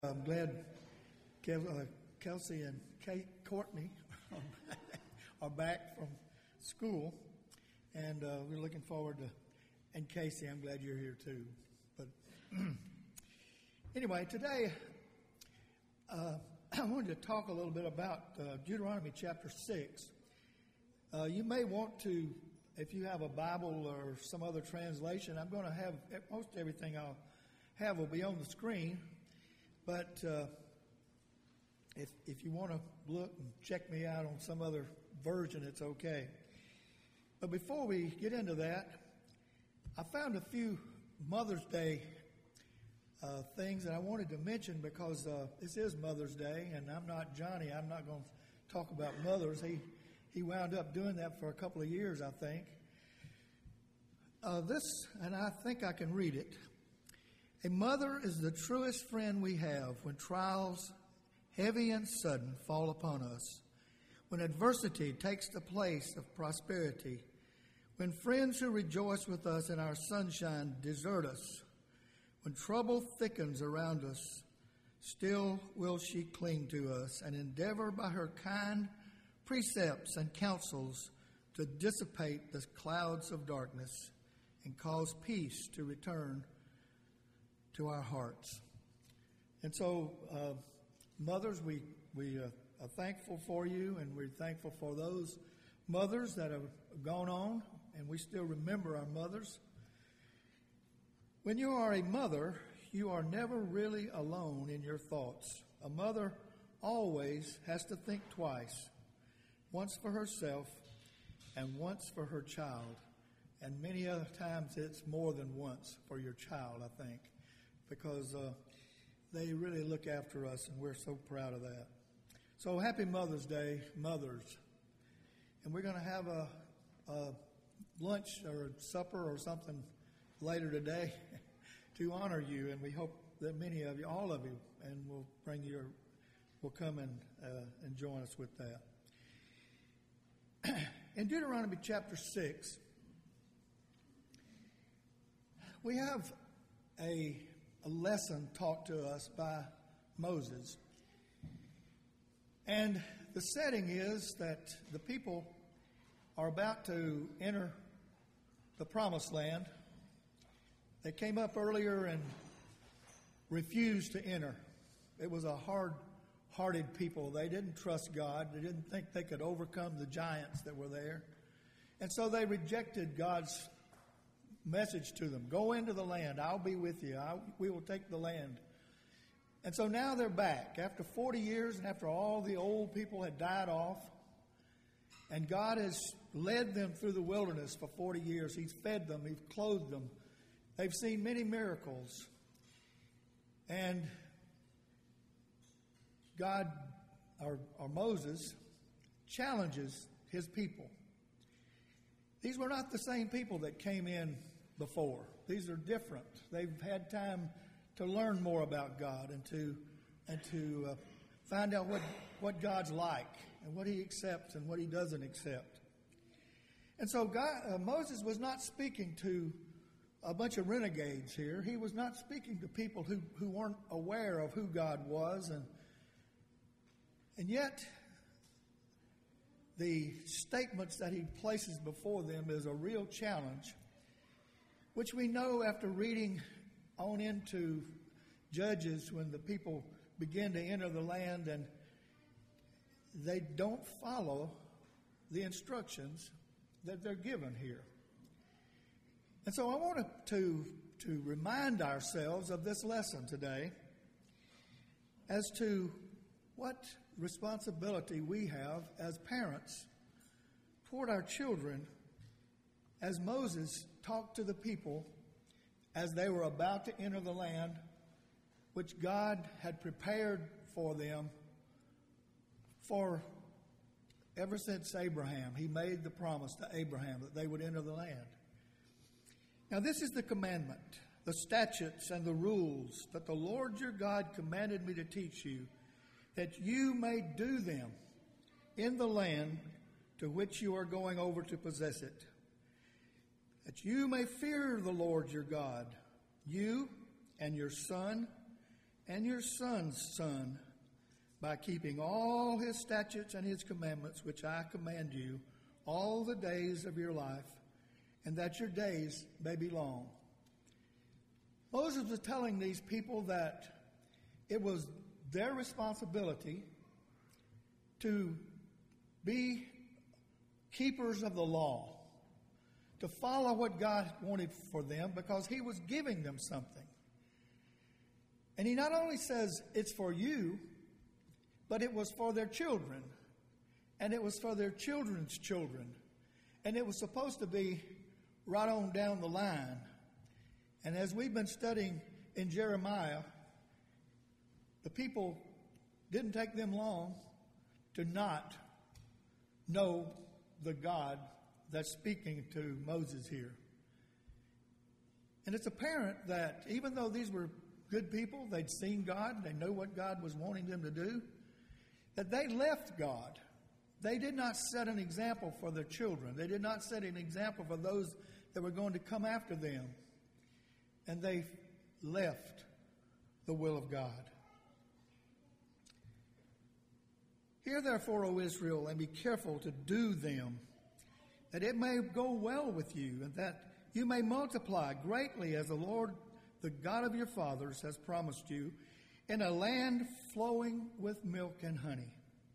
I'm glad Kelsey and Courtney are back from school, and we're looking forward to. And Casey, I'm glad you're here too. But anyway, today I wanted to talk a little bit about Deuteronomy chapter 6. You may want to, if you have a Bible or some other translation, I'm going to have most everything I'll have will be on the screen. But if you want to look and check me out on some other version, it's okay. But before we get into that, I found a few Mother's Day things that I wanted to mention because this is Mother's Day, and I'm not Johnny. I'm not going to talk about mothers. He wound up doing that for a couple of years, I think. And I think I can read it. A mother is the truest friend we have when trials, heavy and sudden, fall upon us, when adversity takes the place of prosperity, when friends who rejoice with us in our sunshine desert us, when trouble thickens around us, still will she cling to us and endeavor by her kind precepts and counsels to dissipate the clouds of darkness and cause peace to return to our hearts. And so, mothers, we are thankful for you, and we're thankful for those mothers that have gone on, and we still remember our mothers. When you are a mother, you are never really alone in your thoughts. A mother always has to think twice, once for herself and once for her child. And many other times it's more than once for your child, I think, because they really look after us, and we're so proud of that. So happy Mother's Day, mothers. And we're going to have a lunch or a supper or something later today to honor you, and we hope that many of you, all of you, and will come and join us with that. In Deuteronomy chapter 6, we have a lesson taught to us by Moses. And the setting is that the people are about to enter the promised land. They came up earlier and refused to enter. It was a hard-hearted people. They didn't trust God. They didn't think they could overcome the giants that were there. And so they rejected God's message to them. Go into the land. I'll be with you. We will take the land. And so now they're back. After 40 years and after all the old people had died off, and God has led them through the wilderness for 40 years. He's fed them. He's clothed them. They've seen many miracles. And God, or Moses, challenges his people. These were not the same people that came in before. These are different. They've had time to learn more about God and to find out what God's like and what He accepts and what He doesn't accept. And so Moses was not speaking to a bunch of renegades here. He was not speaking to people who weren't aware of who God was, and yet the statements that he places before them is a real challenge, which we know after reading on into Judges when the people begin to enter the land and they don't follow the instructions that they're given here. And so I wanted to remind ourselves of this lesson today as to what responsibility we have as parents toward our children, as Moses talked to the people as they were about to enter the land which God had prepared for them for ever since Abraham. He made the promise to Abraham that they would enter the land. Now this is the commandment, the statutes and the rules that the Lord your God commanded me to teach you, that you may do them in the land to which you are going over to possess it, that you may fear the Lord your God, you and your son and your son's son, by keeping all his statutes and his commandments, which I command you, all the days of your life, and that your days may be long. Moses was telling these people that it was their responsibility to be keepers of the law, to follow what God wanted for them, because he was giving them something. And he not only says it's for you, but it was for their children, and it was for their children's children, and it was supposed to be right on down the line. And as we've been studying in Jeremiah, the people didn't take them long to not know the God that's speaking to Moses here. And it's apparent that even though these were good people, they'd seen God, they knew what God was wanting them to do, that they left God. They did not set an example for their children. They did not set an example for those that were going to come after them. And they left the will of God. Hear therefore, O Israel, and be careful to do them, that it may go well with you, and that you may multiply greatly as the Lord, the God of your fathers, has promised you, in a land flowing with milk and honey.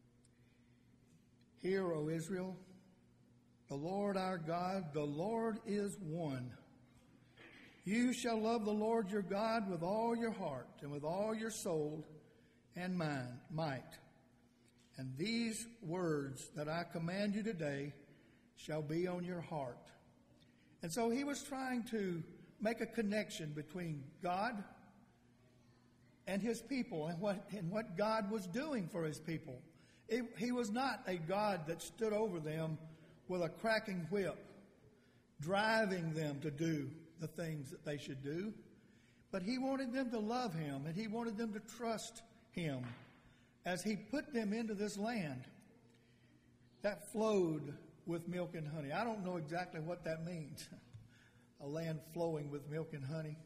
Hear, O Israel, the Lord our God, the Lord is one. You shall love the Lord your God with all your heart and with all your soul and might. And these words that I command you today shall be on your heart. And so he was trying to make a connection between God and his people and what God was doing for his people. He was not a God that stood over them with a cracking whip, driving them to do the things that they should do. But he wanted them to love him, and he wanted them to trust him as he put them into this land that flowed with milk and honey. I don't know exactly what that means, a land flowing with milk and honey.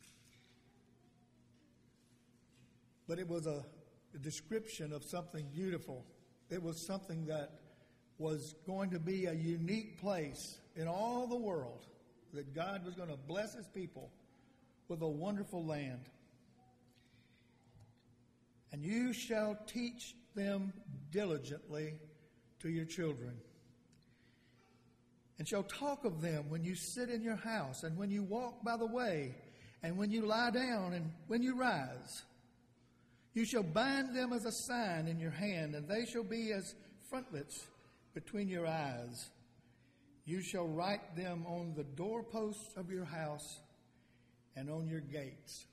But it was a description of something beautiful. It was something that was going to be a unique place in all the world, that God was going to bless his people with a wonderful land. And you shall teach them diligently to your children, and shall talk of them when you sit in your house, and when you walk by the way, and when you lie down, and when you rise. You shall bind them as a sign in your hand, and they shall be as frontlets between your eyes. You shall write them on the doorposts of your house and on your gates.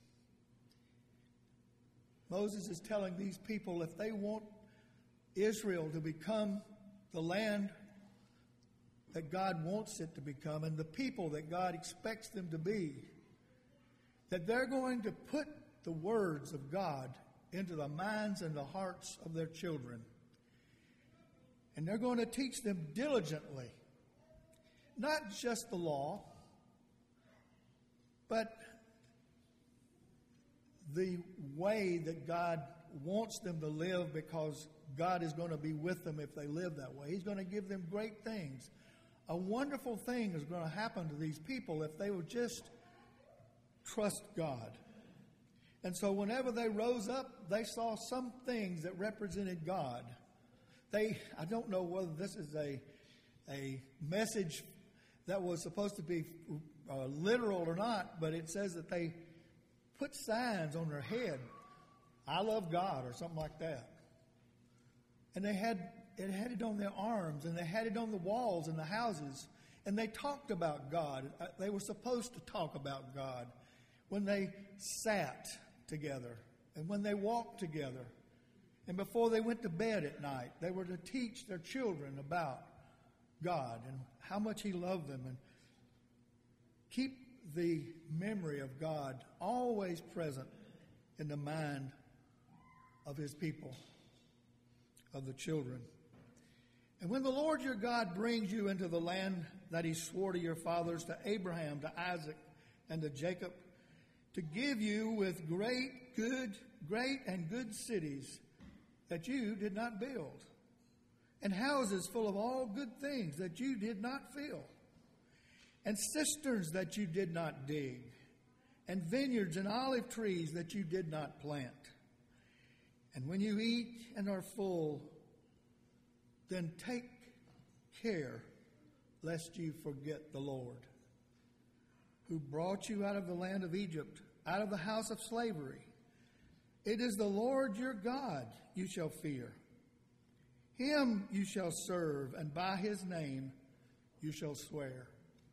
Moses is telling these people, if they want Israel to become the land that God wants it to become, and the people that God expects them to be, that they're going to put the words of God into the minds and the hearts of their children. And they're going to teach them diligently, not just the law, but the way that God wants them to live, because God is going to be with them if they live that way. He's going to give them great things. A wonderful thing is going to happen to these people if they would just trust God. And so whenever they rose up, they saw some things that represented God. I don't know whether this is a message that was supposed to be literal or not, but it says that they put signs on their head, I love God, or something like that. And they had it on their arms, and they had it on the walls in the houses, and they talked about God. They were supposed to talk about God when they sat together and when they walked together and before they went to bed at night. They were to teach their children about God and how much he loved them, and keep the memory of God always present in the mind of his people, of the children. And when the Lord your God brings you into the land that he swore to your fathers, to Abraham, to Isaac, and to Jacob, to give you with great and good cities that you did not build, and houses full of all good things that you did not fill, and cisterns that you did not dig, and vineyards and olive trees that you did not plant. And when you eat and are full, then take care lest you forget the Lord, who brought you out of the land of Egypt, out of the house of slavery. It is the Lord your God you shall fear. Him you shall serve, and by his name you shall swear.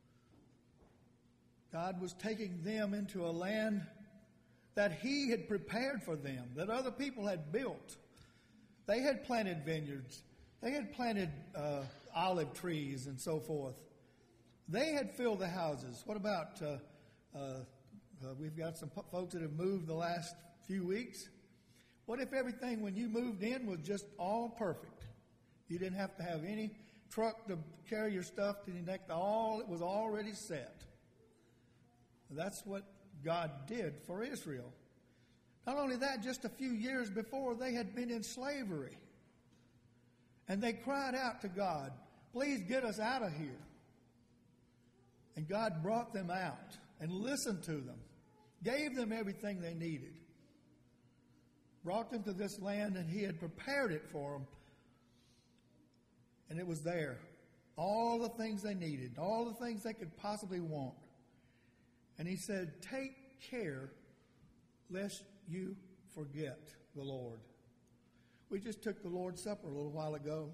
God was taking them into a land that he had prepared for them, that other people had built. They had planted vineyards. They had planted olive trees and so forth. They had filled the houses. What about, we've got some folks that have moved the last few weeks. What if everything when you moved in was just all perfect? You didn't have to have any truck to carry your stuff to the next. It was already set. That's what God did for Israel. Not only that, just a few years before, they had been in slavery. And they cried out to God, please get us out of here. And God brought them out and listened to them, gave them everything they needed, brought them to this land, and he had prepared it for them. And it was there. All the things they needed, all the things they could possibly want. And he said, take care lest you forget the Lord. We just took the Lord's Supper a little while ago.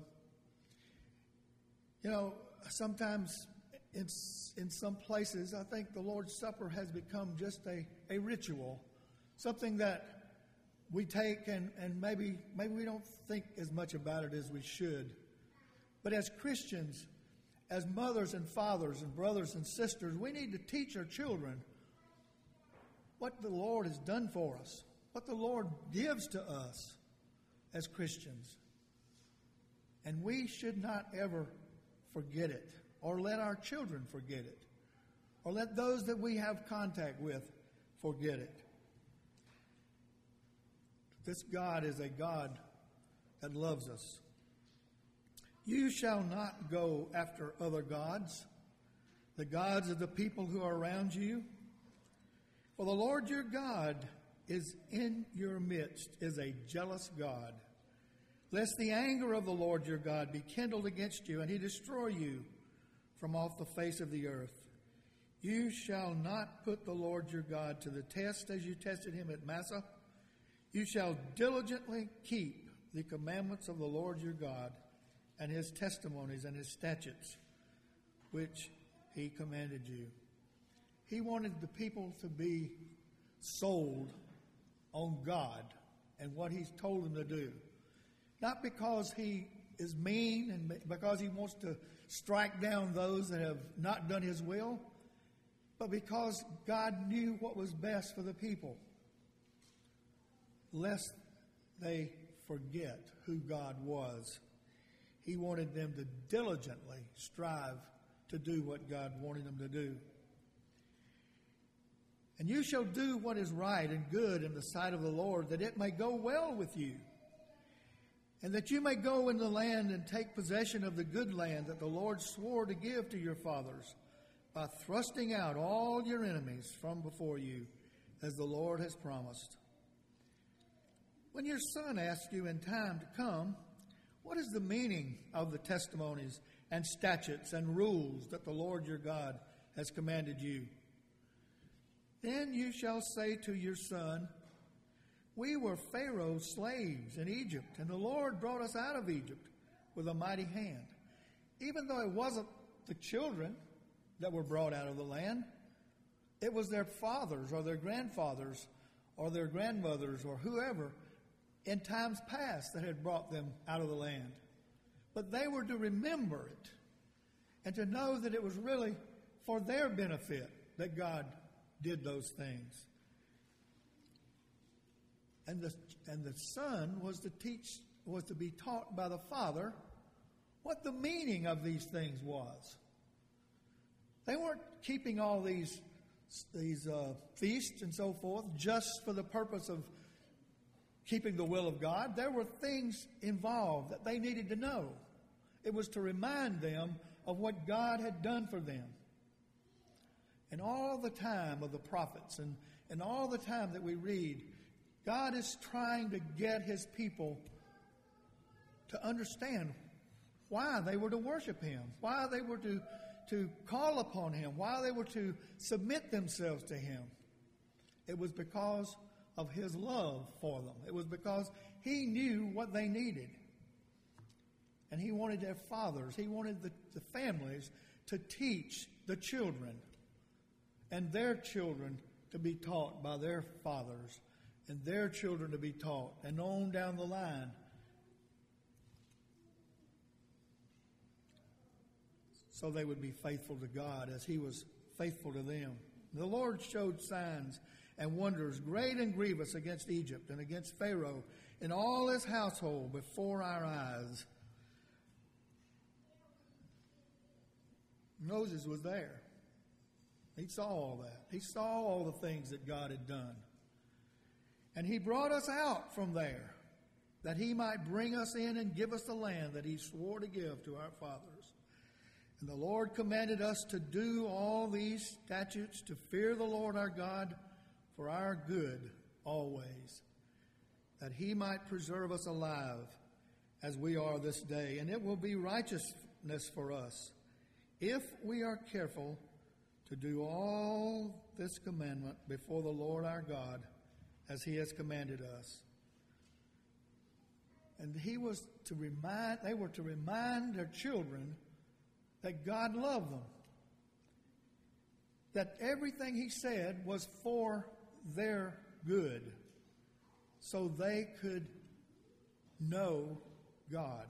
You know, sometimes in some places, I think the Lord's Supper has become just a ritual, something that we take and maybe we don't think as much about it as we should. But as Christians, as mothers and fathers and brothers and sisters, we need to teach our children what the Lord has done for us, what the Lord gives to us as Christians. And we should not ever forget it, or let our children forget it, or let those that we have contact with forget it. This God is a God that loves us. You shall not go after other gods, the gods of the people who are around you. For the Lord your God is in your midst, is a jealous God. Lest the anger of the Lord your God be kindled against you, and he destroy you from off the face of the earth. You shall not put the Lord your God to the test as you tested him at Massah. You shall diligently keep the commandments of the Lord your God, and his testimonies and his statutes, which he commanded you. He wanted the people to be sold on God and what he's told them to do. Not because he is mean and because he wants to strike down those that have not done his will, but because God knew what was best for the people, lest they forget who God was. He wanted them to diligently strive to do what God wanted them to do. And you shall do what is right and good in the sight of the Lord, that it may go well with you, and that you may go in the land and take possession of the good land that the Lord swore to give to your fathers, by thrusting out all your enemies from before you, as the Lord has promised. When your son asks you in time to come, what is the meaning of the testimonies and statutes and rules that the Lord your God has commanded you? Then you shall say to your son, we were Pharaoh's slaves in Egypt, and the Lord brought us out of Egypt with a mighty hand. Even though it wasn't the children that were brought out of the land, it was their fathers or their grandfathers or their grandmothers or whoever in times past that had brought them out of the land. But they were to remember it and to know that it was really for their benefit that God did those things. And the son was to be taught by the father what the meaning of these things was. They weren't keeping all these feasts and so forth just for the purpose of keeping the will of God. There were things involved that they needed to know. It was to remind them of what God had done for them. And all the time of the prophets and all the time that we read, God is trying to get His people to understand why they were to worship Him, why they were to call upon Him, why they were to submit themselves to Him. It was because of His love for them. It was because He knew what they needed. And He wanted their fathers, He wanted the families to teach the children and their children to be taught by their fathers and their children to be taught, and on down the line. So they would be faithful to God as He was faithful to them. The Lord showed signs and wonders great and grievous against Egypt and against Pharaoh and all his household before our eyes. Moses was there. He saw all that. He saw all the things that God had done. And He brought us out from there that He might bring us in and give us the land that He swore to give to our fathers. And the Lord commanded us to do all these statutes, to fear the Lord our God for our good always, that He might preserve us alive as we are this day. And it will be righteousness for us if we are careful to do all this commandment before the Lord our God as He has commanded us. And they were to remind their children that God loved them. That everything He said was for their good, so they could know God.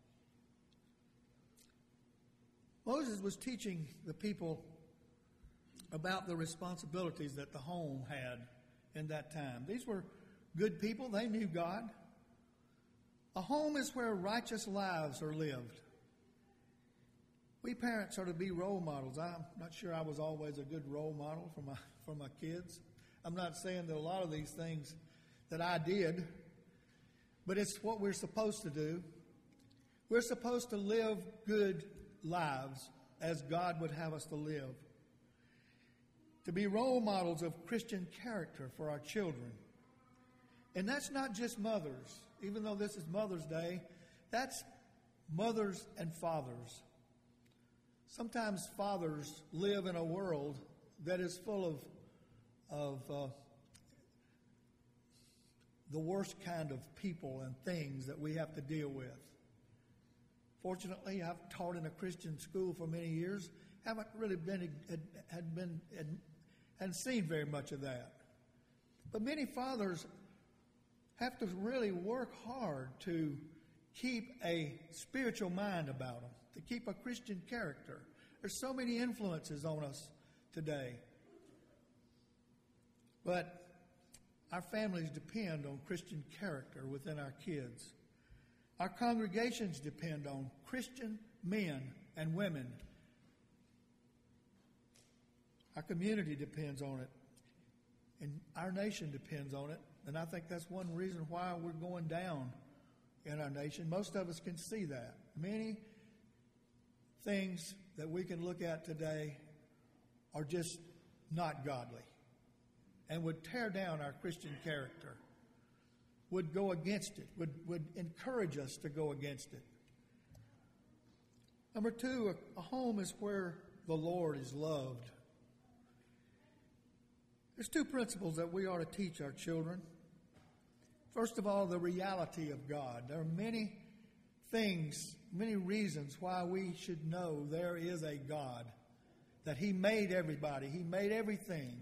Moses was teaching the people about the responsibilities that the home had in that time. These were good people. They knew God. A home is where righteous lives are lived. We parents are to be role models. I'm not sure I was always a good role model for my kids. I'm not saying that a lot of these things that I did, but it's what we're supposed to do. We're supposed to live good lives as God would have us to live. To be role models of Christian character for our children. And that's not just mothers. Even though this is Mother's Day, that's mothers and fathers. Sometimes fathers live in a world that is full of the worst kind of people and things that we have to deal with. Fortunately, I've taught in a Christian school for many years. Haven't really hadn't seen very much of that. But many fathers have to really work hard to keep a spiritual mind about them, to keep a Christian character. There's so many influences on us today. But our families depend on Christian character within our kids. Our congregations depend on Christian men and women. Our community depends on it. And our nation depends on it. And I think that's one reason why we're going down in our nation. Most of us can see that. Many things that we can look at today are just not godly and would tear down our Christian character, would go against it, would encourage us to go against it. Number two, a home is where the Lord is loved. There's two principles that we ought to teach our children. First of all, the reality of God. There are many things, many reasons why we should know there is a God, that He made everybody, He made everything.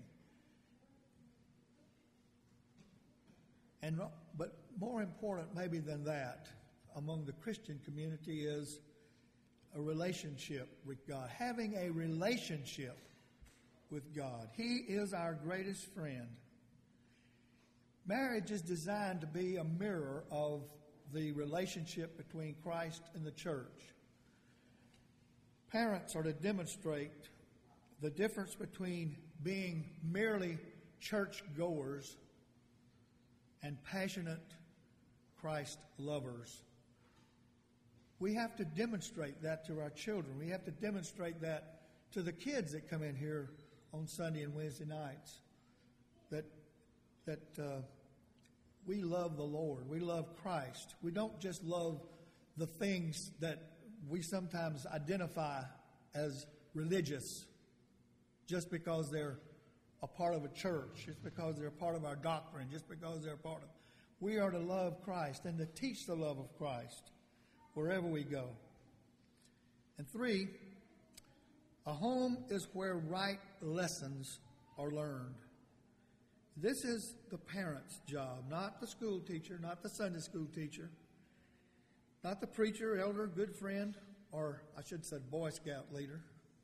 But more important maybe than that, among the Christian community, is a relationship with God. Having a relationship with God. He is our greatest friend. Marriage is designed to be a mirror of the relationship between Christ and the church. Parents are to demonstrate the difference between being merely church goers and passionate Christ lovers. We have to demonstrate that to our children. We have to demonstrate that to the kids that come in here on Sunday and Wednesday nights. That we love the Lord. We love Christ. We don't just love the things that we sometimes identify as religious just because they're a part of a church, just because they're a part of our doctrine, just because they're a part of... We are to love Christ and to teach the love of Christ wherever we go. And 3, a home is where right lessons are learned. This is the parent's job, not the school teacher, not the Sunday school teacher, not the preacher, elder, good friend, or I should say Boy Scout leader.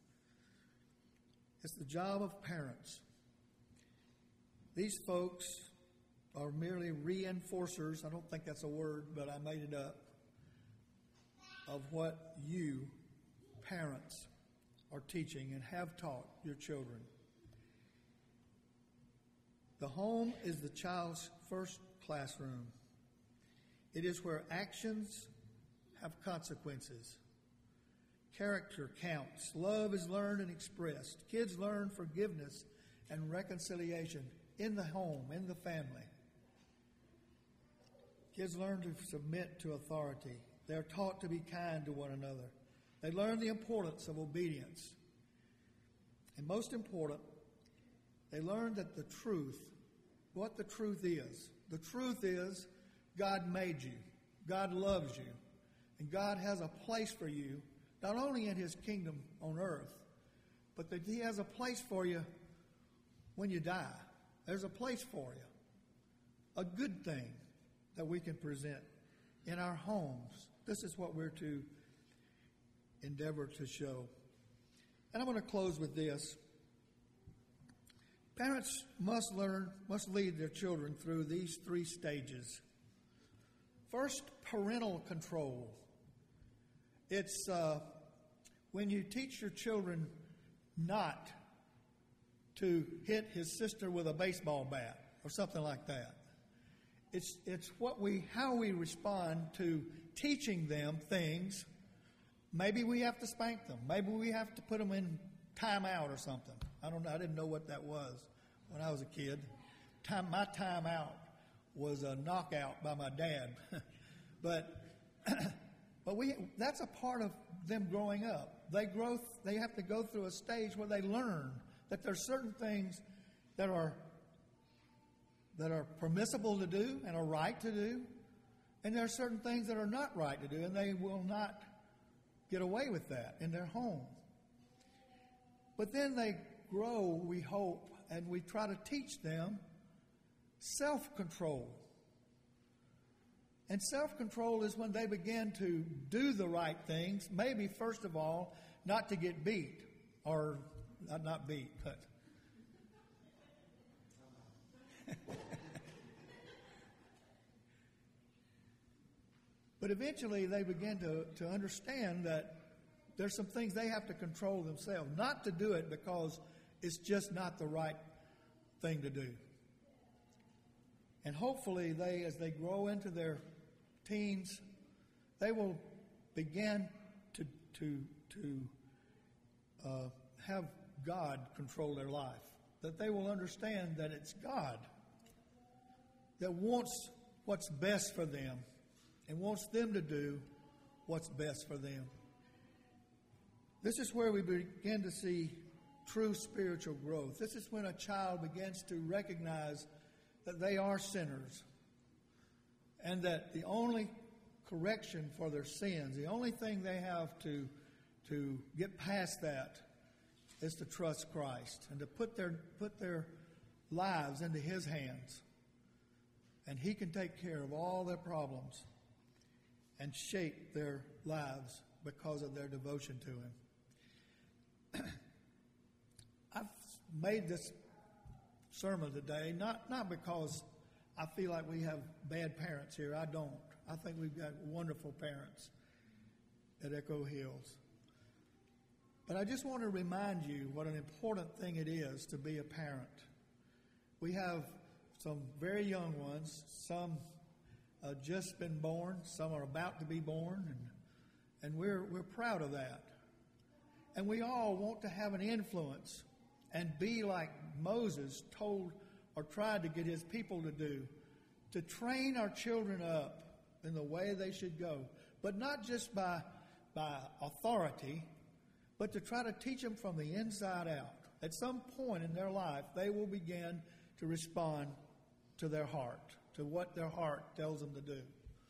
It's the job of parents. These folks are merely reinforcers. I don't think that's a word, but I made it up, of what you, parents, are teaching and have taught your children. The home is the child's first classroom. It is where actions have consequences. Character counts. Love is learned and expressed. Kids learn forgiveness and reconciliation in the home, in the family. Kids learn to submit to authority. They're taught to be kind to one another. They learn the importance of obedience. And most important, they learn that the truth, what the truth is. The truth is God made you. God loves you. And God has a place for you, not only in his kingdom on earth, but that he has a place for you when you die. There's a place for you. A good thing that we can present in our homes. This is what we're to endeavor to show. And I'm going to close with this. Parents must lead their children through these 3 stages. First, parental control. It's when you teach your children not to hit his sister with a baseball bat or something like that. It's how we respond to teaching them things. Maybe we have to spank them. Maybe we have to put them in timeout or something. I don't know. I didn't know what that was when I was a kid. My timeout was a knockout by my dad. But that's a part of them growing up. They have to go through a stage where they learn that there's certain things that are permissible to do and are right to do, and there are certain things that are not right to do, and they will not get away with that in their home. But then they grow, we hope, and we try to teach them self-control. And self-control is when they begin to do the right things, maybe first of all, not to get beat, or not beat, but but eventually they begin to understand that there's some things they have to control themselves, not to do it because it's just not the right thing to do. And hopefully as they grow into their teens, they will begin to have God control their life. That they will understand that it's God that wants what's best for them and wants them to do what's best for them. This is where we begin to see true spiritual growth. This is when a child begins to recognize that they are sinners and that the only correction for their sins, the only thing they have to get past that is to trust Christ and to put their lives into his hands. And he can take care of all their problems and shape their lives because of their devotion to him. I've made this sermon today not because I feel like we have bad parents here. I don't. I think we've got wonderful parents at Echo Hills. But I just want to remind you what an important thing it is to be a parent. We have some very young ones, some just been born, some are about to be born, and we're proud of that. And we all want to have an influence and be like Moses told or tried to get his people to do, to train our children up in the way they should go, but not just by authority, but to try to teach them from the inside out. At some point in their life, they will begin to respond to their heart, to what their heart tells them to do.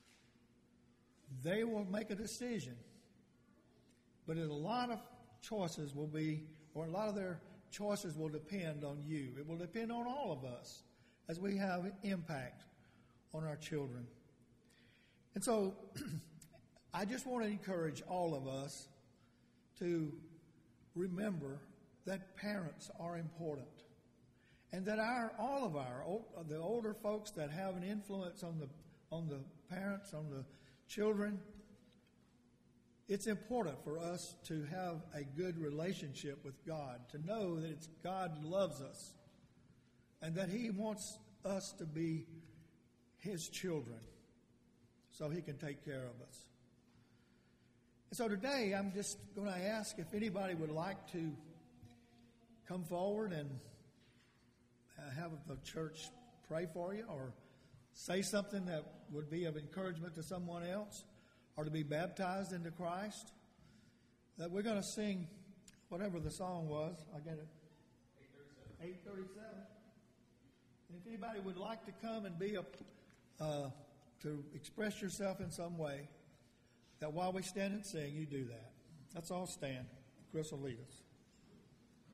They will make a decision, but a lot of choices will be, or a lot of their choices will depend on you. It will depend on all of us as we have impact on our children. And so I just want to encourage all of us to remember that parents are important, and that all of the older folks that have an influence on the parents, on the children, it's important for us to have a good relationship with God, to know that God loves us and that He wants us to be His children so He can take care of us. And so today I'm just going to ask if anybody would like to come forward and have the church pray for you, or say something that would be of encouragement to someone else, or to be baptized into Christ. That we're going to sing whatever the song was. I get it. 837. And if anybody would like to come and be to express yourself in some way, that while we stand and sing, you do that. Let's all stand. Chris will lead us.